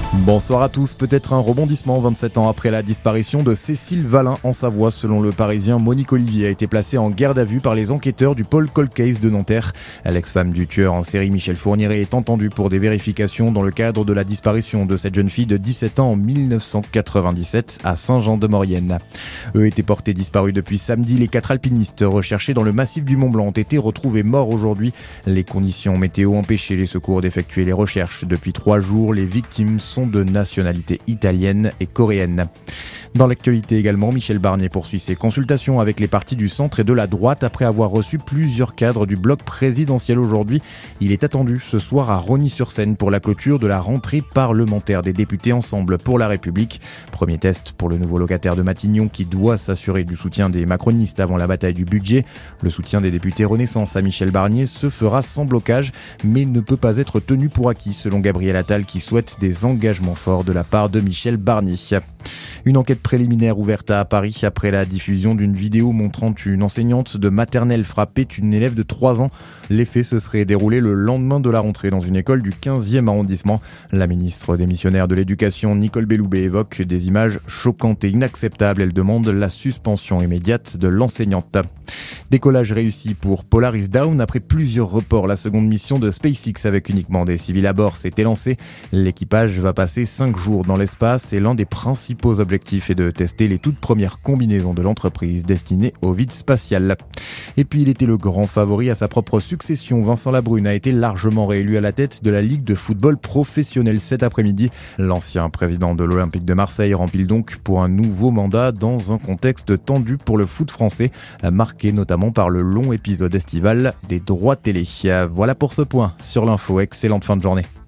Bonsoir à tous. Peut-être un rebondissement 27 ans après la disparition de Cécile Valin en Savoie. Selon le Parisien, Monique Olivier a été placée en garde à vue par les enquêteurs du pôle Cold Case de Nanterre. L'ex-femme du tueur en série Michel Fourniret est entendue pour des vérifications dans le cadre de la disparition de cette jeune fille de 17 ans en 1997 à Saint-Jean-de-Maurienne. Eux étaient portés disparus depuis samedi. Les 4 alpinistes recherchés dans le massif du Mont-Blanc ont été retrouvés morts aujourd'hui. Les conditions météo empêchaient les secours d'effectuer les recherches. Depuis 3 jours, les victimes sont de nationalité italienne et coréenne. Dans l'actualité également, Michel Barnier poursuit ses consultations avec les partis du centre et de la droite après avoir reçu plusieurs cadres du bloc présidentiel aujourd'hui. Il est attendu ce soir à Rosny-sur-Seine pour la clôture de la rentrée parlementaire des députés Ensemble pour la République. Premier test pour le nouveau locataire de Matignon qui doit s'assurer du soutien des macronistes avant la bataille du budget. Le soutien des députés Renaissance à Michel Barnier se fera sans blocage, mais ne peut pas être tenu pour acquis selon Gabriel Attal qui souhaite des engagements forts de la part de Michel Barnier. Une enquête préliminaire ouverte à Paris après la diffusion d'une vidéo montrant une enseignante de maternelle frapper une élève de 3 ans. Les faits se seraient déroulés le lendemain de la rentrée dans une école du 15e arrondissement. La ministre démissionnaire de l'Éducation, Nicole Belloubet, évoque des images choquantes et inacceptables. Elle demande la suspension immédiate de l'enseignante. Décollage réussi pour Polaris Dawn. Après plusieurs reports, la seconde mission de SpaceX avec uniquement des civils à bord s'est élancée. L'équipage va passer 5 jours dans l'espace et l'un des principaux objectifs est de tester les toutes premières combinaisons de l'entreprise destinées au vide spatial. Et puis il était le grand favori à sa propre succession. Vincent Labrune a été largement réélu à la tête de la Ligue de football professionnel cet après-midi. L'ancien président de l'Olympique de Marseille rempile donc pour un nouveau mandat dans un contexte tendu pour le foot français, marqué notamment par le long épisode estival des droits télé. Voilà pour ce point sur l'info. Excellente fin de journée.